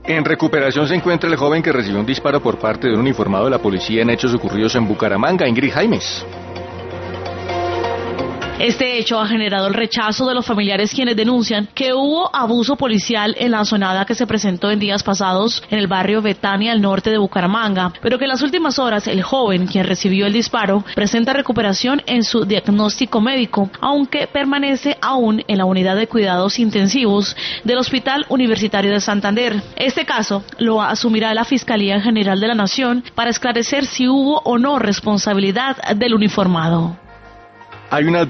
En recuperación se encuentra el joven que recibió un disparo por parte de un uniformado de la policía en hechos ocurridos en Bucaramanga. Ingrid Jaimes. Este hecho ha generado el rechazo de los familiares, quienes denuncian que hubo abuso policial en la zonada que se presentó en días pasados en el barrio Betania, al norte de Bucaramanga, pero que en las últimas horas el joven, quien recibió el disparo, presenta recuperación en su diagnóstico médico, aunque permanece aún en la unidad de cuidados intensivos del Hospital Universitario de Santander. Este caso lo asumirá la Fiscalía General de la Nación para esclarecer si hubo o no responsabilidad del uniformado. Hay una